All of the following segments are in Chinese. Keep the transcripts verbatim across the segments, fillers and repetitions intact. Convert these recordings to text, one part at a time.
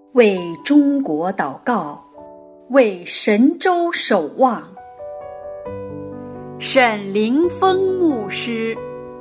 为中国祷告，为神州守望。沈凌峰牧师。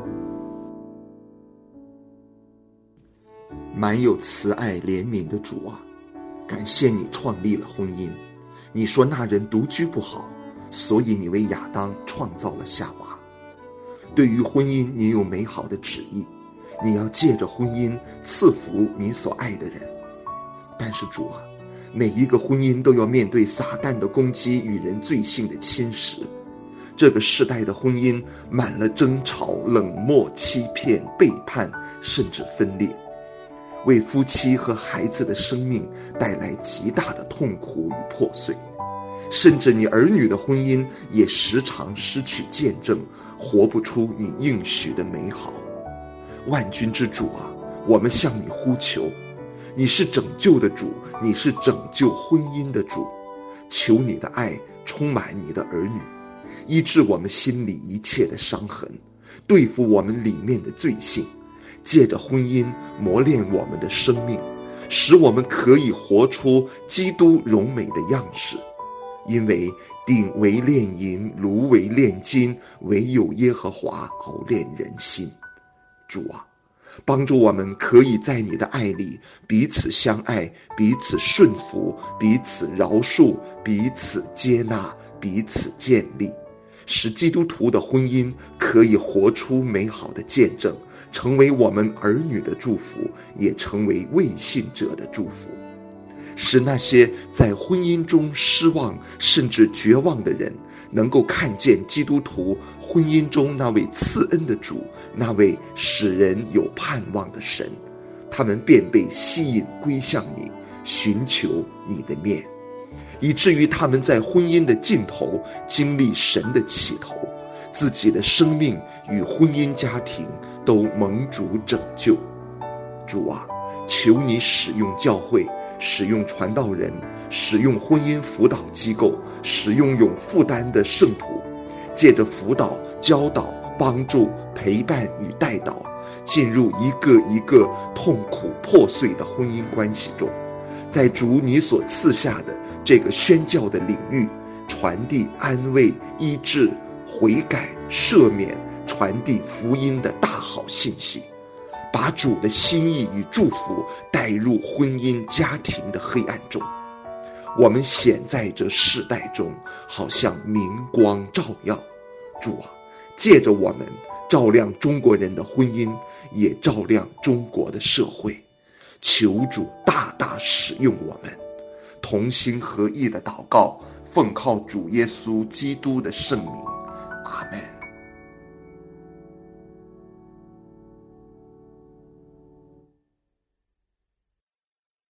满有慈爱怜悯的主啊，感谢你创立了婚姻。你说那人独居不好，所以你为亚当创造了夏娃。对于婚姻，你有美好的旨意，你要借着婚姻赐福你所爱的人。但是主啊，每一个婚姻都要面对撒旦的攻击与人罪性的侵蚀。这个世代的婚姻满了争吵、冷漠、欺骗、背叛，甚至分裂，为夫妻和孩子的生命带来极大的痛苦与破碎。甚至你儿女的婚姻也时常失去见证，活不出你应许的美好。万军之主啊，我们向你呼求，你是拯救的主，你是拯救婚姻的主。求你的爱充满你的儿女，医治我们心里一切的伤痕，对付我们里面的罪性，借着婚姻磨练我们的生命，使我们可以活出基督荣美的样式。因为鼎为炼银，炉为炼金，唯有耶和华熬炼人心。主啊，帮助我们可以在你的爱里彼此相爱，彼此顺服，彼此饶恕，彼此接纳，彼此建立，使基督徒的婚姻可以活出美好的见证，成为我们儿女的祝福，也成为未信者的祝福。使那些在婚姻中失望甚至绝望的人能够看见基督徒婚姻中那位赐恩的主，那位使人有盼望的神，他们便被吸引归向你，寻求你的面，以至于他们在婚姻的尽头经历神的起头，自己的生命与婚姻家庭都蒙主拯救。主啊，求你使用教会，使用传道人，使用婚姻辅导机构，使用有负担的圣徒，借着辅导、教导、帮助、陪伴与带导，进入一个一个痛苦破碎的婚姻关系中，在主你所赐下的这个宣教的领域，传递安慰、医治、悔改、赦免，传递福音的大好信息，把主的心意与祝福带入婚姻家庭的黑暗中。我们显在这世代中，好像明光照耀。主啊，借着我们照亮中国人的婚姻，也照亮中国的社会。求主大大使用我们，同心合意的祷告，奉靠主耶稣基督的圣名，阿们。